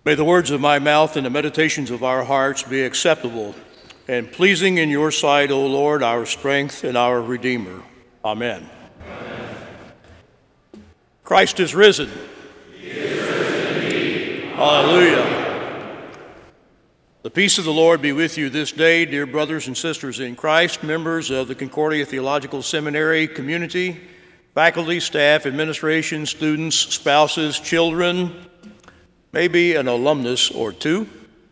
May the words of my mouth and the meditations of our hearts be acceptable and pleasing in your sight, O Lord, our strength and our Redeemer. Amen. Amen. Christ is risen. He is risen indeed. Hallelujah. The peace of the Lord be with you this day, dear brothers and sisters in Christ, members of the Concordia Theological Seminary community, faculty, staff, administration, students, spouses, children, maybe an alumnus or two.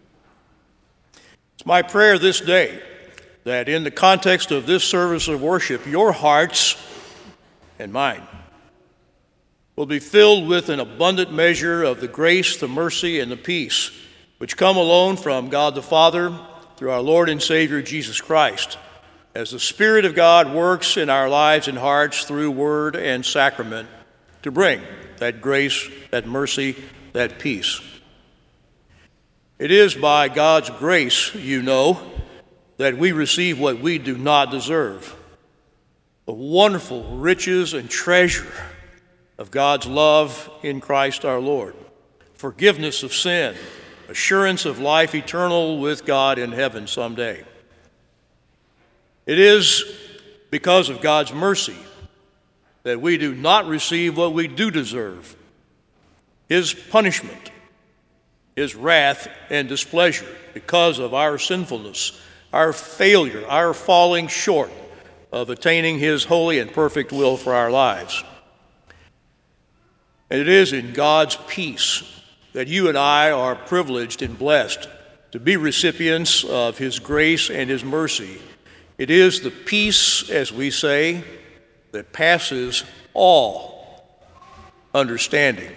It's my prayer this day that in the context of this service of worship, your hearts and mine will be filled with an abundant measure of the grace, the mercy, and the peace which come alone from God the Father through our Lord and Savior Jesus Christ, as the Spirit of God works in our lives and hearts through word and sacrament to bring that grace, that mercy, that peace. It is by God's grace, you know, that we receive what we do not deserve. The wonderful riches and treasure of God's love in Christ our Lord, forgiveness of sin, assurance of life eternal with God in heaven someday. It is because of God's mercy that we do not receive what we do deserve. His punishment, His wrath and displeasure because of our sinfulness, our failure, our falling short of attaining His holy and perfect will for our lives. And it is in God's peace that you and I are privileged and blessed to be recipients of His grace and His mercy. It is the peace, as we say, that passes all understanding.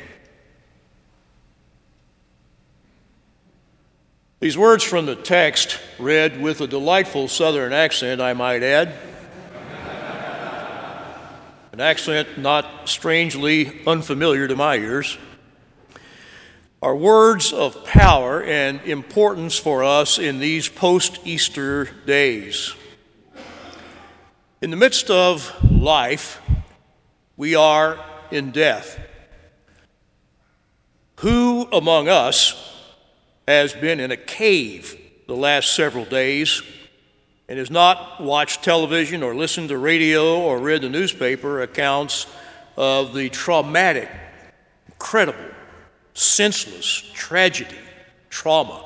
These words from the text, read with a delightful Southern accent, I might add, an accent not strangely unfamiliar to my ears, are words of power and importance for us in these post-Easter days. In the midst of life, we are in death. Who among us has been in a cave the last several days and has not watched television or listened to radio or read the newspaper accounts of the traumatic, incredible, senseless tragedy, trauma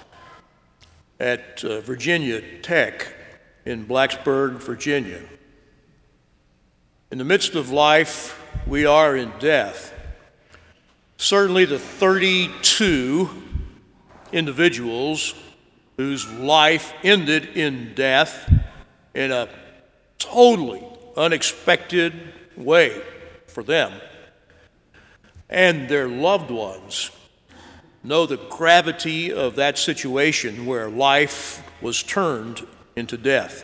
at Virginia Tech in Blacksburg, Virginia? In the midst of life, we are in death. Certainly the 32 individuals whose life ended in death in a totally unexpected way for them and their loved ones know the gravity of that situation where life was turned into death.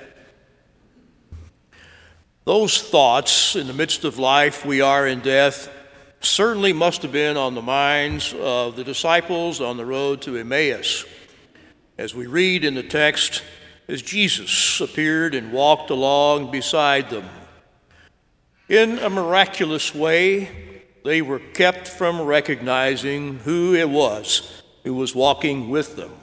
Those thoughts, in the midst of life, we are in death, certainly must have been on the minds of the disciples on the road to Emmaus. As we read in the text, as Jesus appeared and walked along beside them. In a miraculous way, they were kept from recognizing who it was who was walking with them.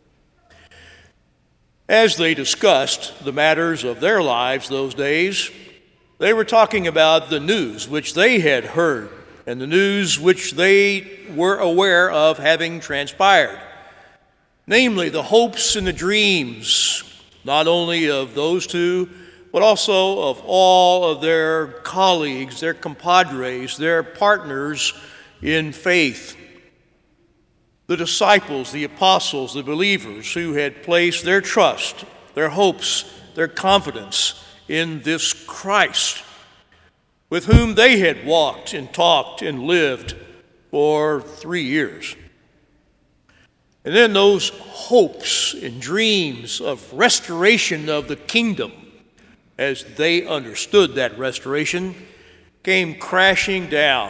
As they discussed the matters of their lives those days, they were talking about the news which they had heard and the news which they were aware of having transpired, namely the hopes and the dreams, not only of those two, but also of all of their colleagues, their compadres, their partners in faith, the disciples, the apostles, the believers who had placed their trust, their hopes, their confidence in this Christ, with whom they had walked and talked and lived for 3 years. And then those hopes and dreams of restoration of the kingdom, as they understood that restoration, came crashing down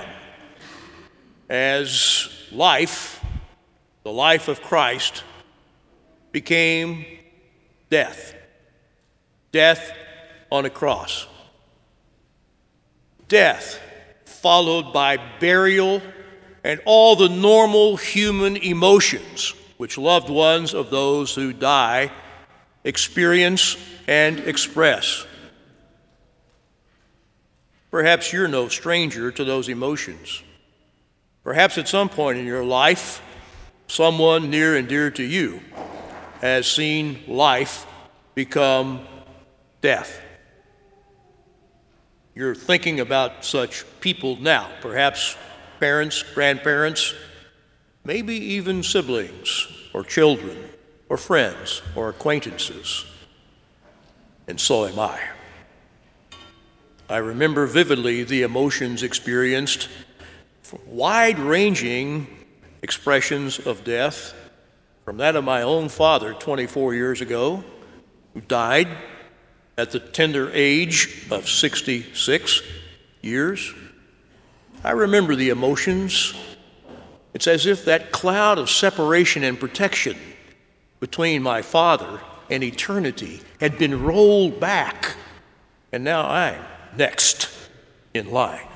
as life, the life of Christ, became death. Death on a cross. Death followed by burial and all the normal human emotions which loved ones of those who die experience and express. Perhaps you're no stranger to those emotions. Perhaps at some point in your life, someone near and dear to you has seen life become death. You're thinking about such people now, perhaps parents, grandparents, maybe even siblings or children or friends or acquaintances. And so am I. I remember vividly the emotions experienced, wide-ranging expressions of death, from that of my own father 24 years ago, who died at the tender age of 66 years. I remember the emotions. It's as if that cloud of separation and protection between my father and eternity had been rolled back, and now I'm next in line.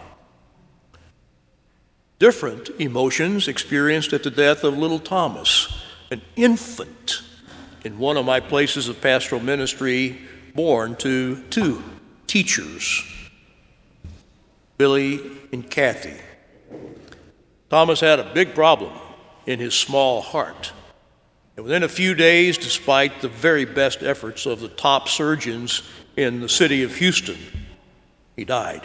Different emotions experienced at the death of little Thomas, an infant in one of my places of pastoral ministry, born to two teachers, Billy and Kathy. Thomas had a big problem in his small heart. And within a few days, despite the very best efforts of the top surgeons in the city of Houston, he died.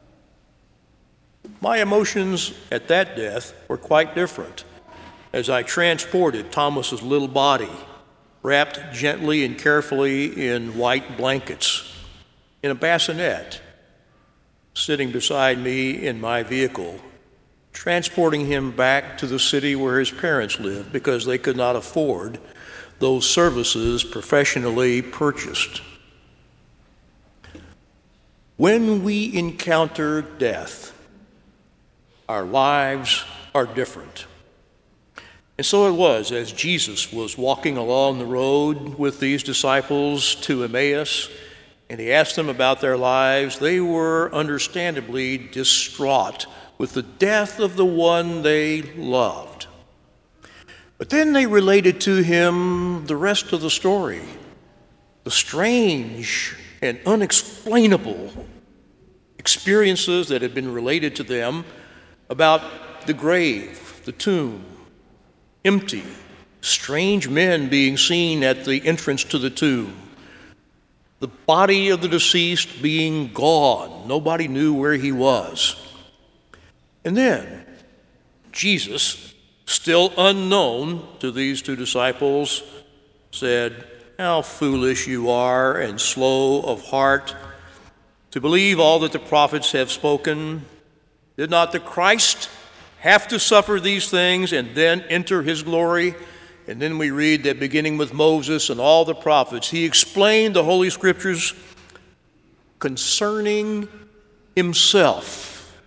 My emotions at that death were quite different as I transported Thomas's little body, wrapped gently and carefully in white blankets, in a bassinet, sitting beside me in my vehicle, transporting him back to the city where his parents lived because they could not afford those services professionally purchased. When we encounter death, our lives are different. And so it was as Jesus was walking along the road with these disciples to Emmaus, and he asked them about their lives. They were understandably distraught with the death of the one they loved. But then they related to him the rest of the story, the strange and unexplainable experiences that had been related to them about the grave, the tomb, empty, strange men being seen at the entrance to the tomb, the body of the deceased being gone. Nobody knew where he was. And then Jesus, still unknown to these two disciples, said, "How foolish you are and slow of heart to believe all that the prophets have spoken. Did not the Christ have to suffer these things and then enter his glory?" And then we read that beginning with Moses and all the prophets, he explained the Holy Scriptures concerning himself.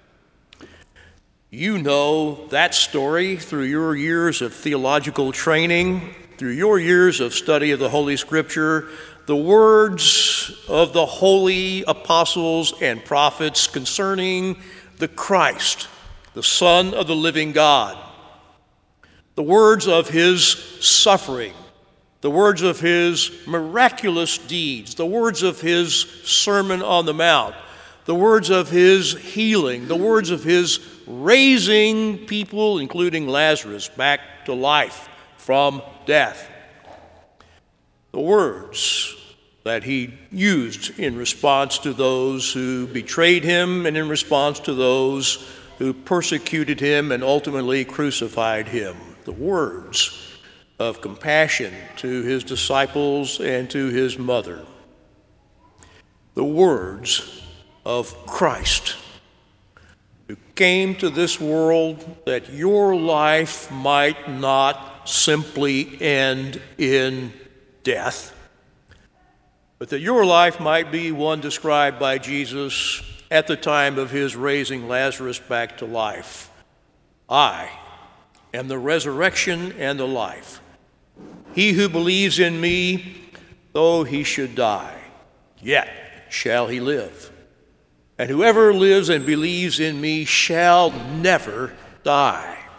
You know that story through your years of theological training, through your years of study of the Holy Scripture, the words of the holy apostles and prophets concerning the Christ, the Son of the living God, the words of his suffering, the words of his miraculous deeds, the words of his Sermon on the Mount, the words of his healing, the words of his raising people, including Lazarus, back to life from death, the words that he used in response to those who betrayed him and in response to those who persecuted him and ultimately crucified him, the words of compassion to his disciples and to his mother, the words of Christ, who came to this world that your life might not simply end in death, but that your life might be one described by Jesus at the time of his raising Lazarus back to life. I am the resurrection and the life. He who believes in me, though he should die, yet shall he live. And whoever lives and believes in me shall never die.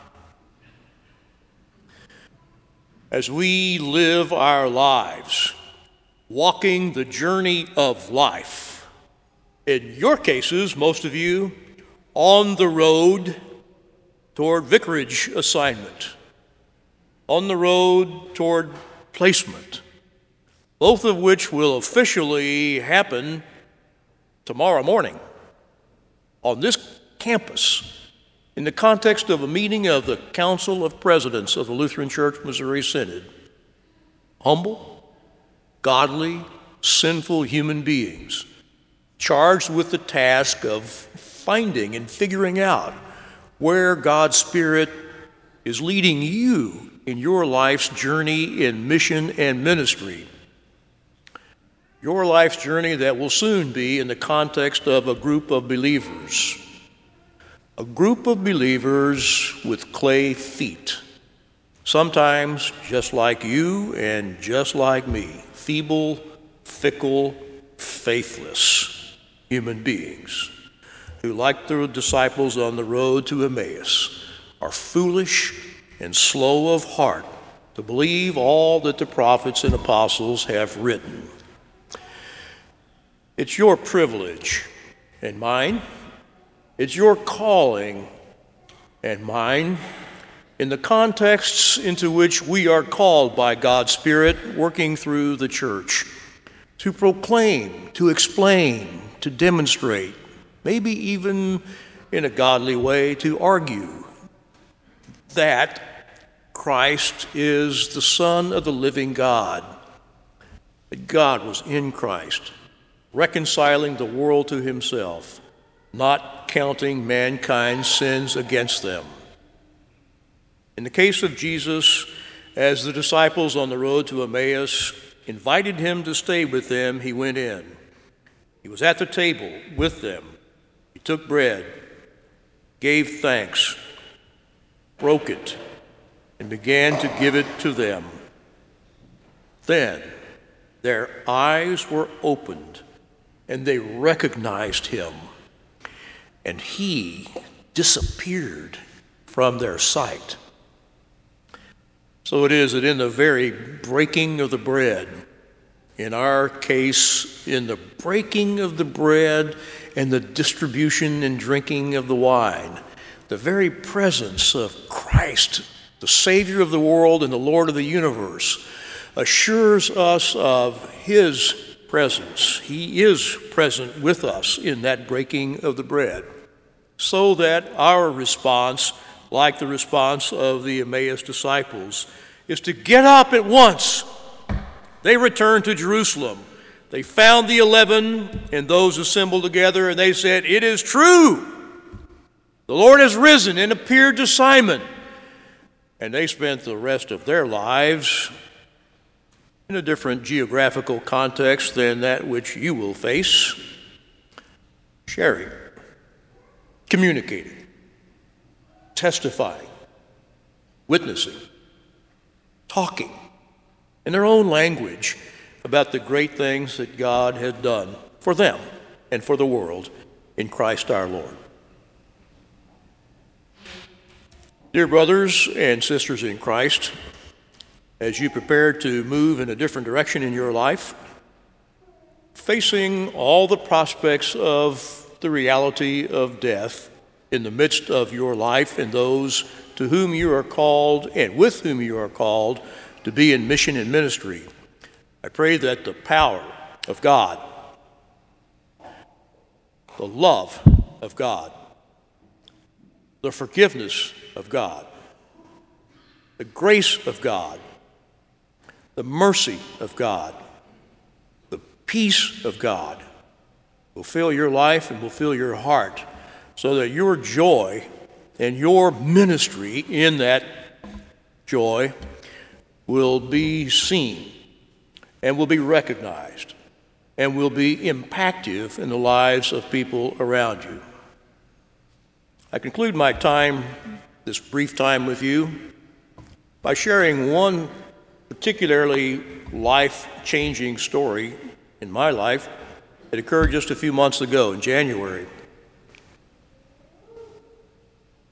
as we live our lives, walking the journey of life. In your cases, most of you, on the road toward vicarage assignment, on the road toward placement, both of which will officially happen tomorrow morning on this campus in the context of a meeting of the Council of Presidents of the Lutheran Church Missouri Synod. Humble, godly, sinful human beings charged with the task of finding and figuring out where God's Spirit is leading you in your life's journey in mission and ministry. Your life's journey that will soon be in the context of a group of believers. A group of believers with clay feet, sometimes just like you and just like me, feeble, fickle, faithless human beings who, like the disciples on the road to Emmaus, are foolish and slow of heart to believe all that the prophets and apostles have written. It's your privilege and mine. It's your calling and mine in the contexts into which we are called by God's Spirit working through the church to proclaim, to explain, to demonstrate, maybe even in a godly way to argue that Christ is the Son of the living God, that God was in Christ, reconciling the world to himself, not counting mankind's sins against them. In the case of Jesus, as the disciples on the road to Emmaus invited him to stay with them, he went in. He was at the table with them. He took bread, gave thanks, broke it, and began to give it to them. Then their eyes were opened, and they recognized him, and he disappeared from their sight. So it is that in the very breaking of the bread, in our case, in the breaking of the bread and the distribution and drinking of the wine, the very presence of Christ, the Savior of the world and the Lord of the universe, assures us of his presence. He is present with us in that breaking of the bread, so that our response, like the response of the Emmaus disciples, is to get up at once. They returned to Jerusalem. They found the 11 and those assembled together, and they said, "It is true. The Lord has risen and appeared to Simon." And they spent the rest of their lives in a different geographical context than that which you will face, sharing, communicating, testifying, witnessing, talking in their own language about the great things that God has done for them and for the world in Christ our Lord. Dear brothers and sisters in Christ, as you prepare to move in a different direction in your life, facing all the prospects of the reality of death in the midst of your life and those to whom you are called and with whom you are called to be in mission and ministry, I pray that the power of God, the love of God, the forgiveness of God, the grace of God, the mercy of God, the peace of God will fill your life and will fill your heart, so that your joy and your ministry in that joy will be seen and will be recognized and will be impactful in the lives of people around you. I conclude my time, this brief time with you, by sharing one particularly life-changing story in my life that occurred just a few months ago in January.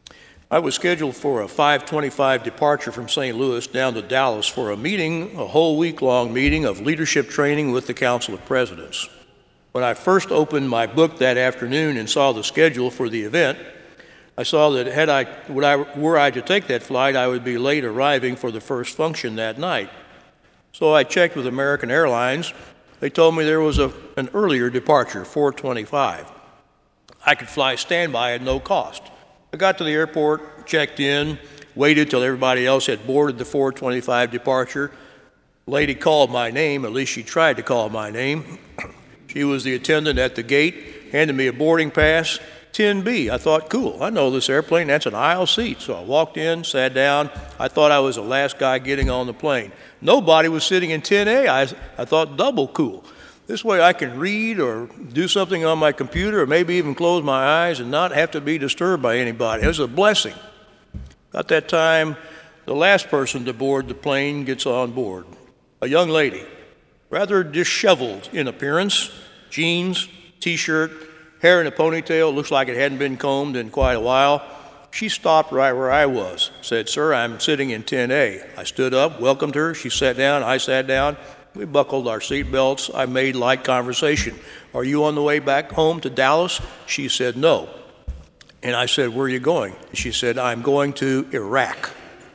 I was scheduled for a 5:25 departure from St. Louis down to Dallas for a meeting, a whole week-long meeting of leadership training with the Council of Presidents. When I first opened my book that afternoon and saw the schedule for the event, I saw that were I to take that flight, I would be late arriving for the first function that night. So I checked with American Airlines. They told me there was an earlier departure, 4:25. I could fly standby at no cost. I got to the airport, checked in, waited till everybody else had boarded the 4:25 departure. The lady called my name, at least she tried to call my name. She was the attendant at the gate, handed me a boarding pass, 10B. I thought, cool, I know this airplane, that's an aisle seat. So I walked in, sat down. I thought I was the last guy getting on the plane. Nobody was sitting in 10A. I thought, double cool. This way I can read or do something on my computer or maybe even close my eyes and not have to be disturbed by anybody. It was a blessing. About that time, the last person to board the plane gets on board. A young lady, rather disheveled in appearance, jeans, T-shirt, hair in a ponytail, looks like it hadn't been combed in quite a while. She stopped right where I was, said, "Sir, I'm sitting in 10A. I stood up, welcomed her. She sat down. I sat down. We buckled our seatbelts. I made light conversation. "Are you on the way back home to Dallas?" She said, "No." And I said, "Where are you going?" She said, "I'm going to Iraq."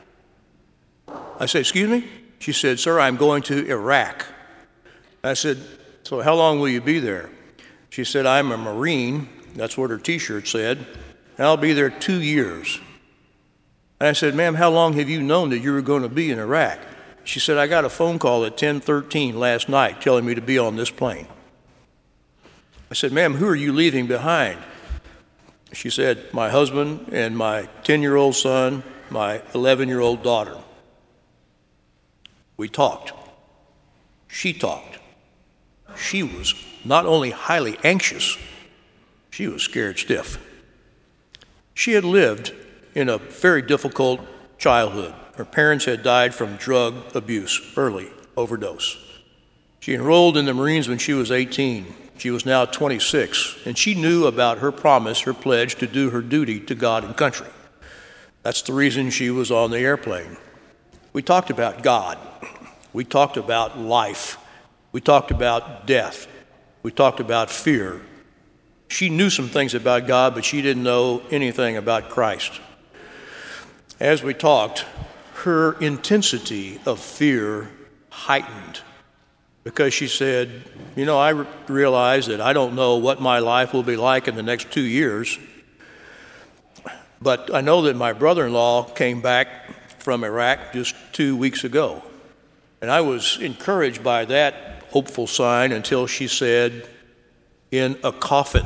I said, "Excuse me?" She said, "Sir, I'm going to Iraq." I said, "So how long will you be there?" She said, "I'm a Marine." That's what her T-shirt said. "And I'll be there 2 years." And I said, "Ma'am, how long have you known that you were going to be in Iraq?" She said, "I got a phone call at 10:13 last night telling me to be on this plane." I said, "Ma'am, who are you leaving behind?" She said, "My husband and my 10-year-old son, my 11-year-old daughter." We talked. She talked. She was not only highly anxious, she was scared stiff. She had lived in a very difficult childhood. Her parents had died from drug abuse, early overdose. She enrolled in the Marines when she was 18. She was now 26, and she knew about her promise, her pledge to do her duty to God and country. That's the reason she was on the airplane. We talked about God. We talked about life. We talked about death. We talked about fear. She knew some things about God, but she didn't know anything about Christ. As we talked, her intensity of fear heightened because she said, I realize that I don't know what my life will be like in the next 2 years, but I know that my brother-in-law came back from Iraq just 2 weeks ago. And I was encouraged by that hopeful sign until she said, "in a coffin."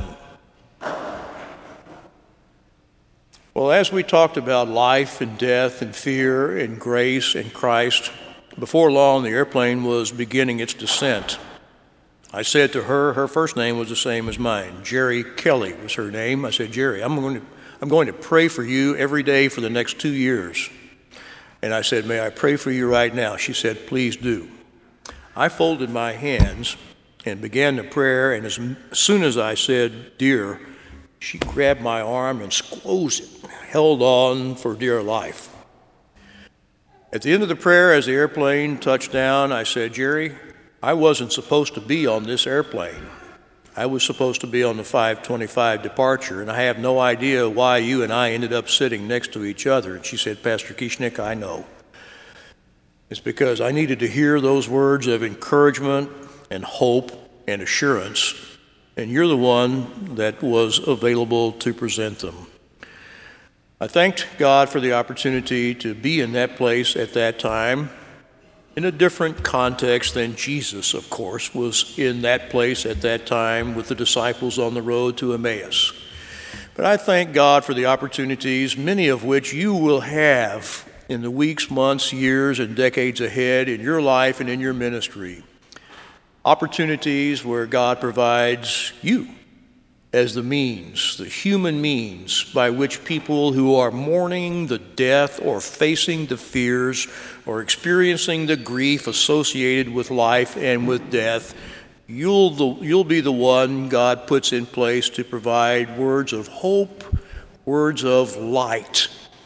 Well, as we talked about life and death and fear and grace and Christ, before long the airplane was beginning its descent. I said to her, her first name was the same as mine. Jerry Kelly was her name. I said, "Jerry, I'm going to pray for you every day for the next 2 years." And I said, "May I pray for you right now?" She said, "Please do." I folded my hands and began the prayer, and as soon as I said, "Dear," she grabbed my arm and squeezed it, held on for dear life. At the end of the prayer, as the airplane touched down, I said, "Jerry, I wasn't supposed to be on this airplane. I was supposed to be on the 5:25 departure, and I have no idea why you and I ended up sitting next to each other." And she said, "Pastor Kieschnick, I know. It's because I needed to hear those words of encouragement and hope and assurance, and you're the one that was available to present them." I thanked God for the opportunity to be in that place at that time, in a different context than Jesus, of course, was in that place at that time with the disciples on the road to Emmaus. But I thank God for the opportunities, many of which you will have in the weeks, months, years, and decades ahead in your life and in your ministry. Opportunities where God provides you as the means, the human means by which people who are mourning the death or facing the fears or experiencing the grief associated with life and with death, you'll be the one God puts in place to provide words of hope, words of light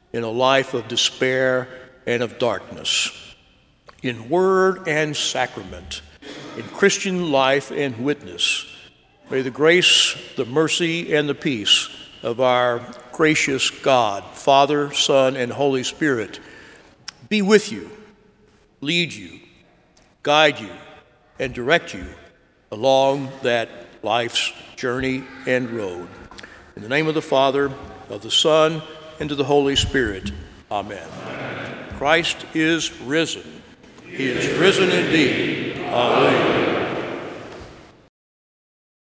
in a life of despair and of darkness. In word and sacrament, in Christian life and witness, may the grace, the mercy, and the peace of our gracious God, Father, Son, and Holy Spirit be with you, lead you, guide you, and direct you along that life's journey and road. In the name of the Father, of the Son, and of the Holy Spirit. Amen. Christ is risen. He is risen indeed. Alleluia.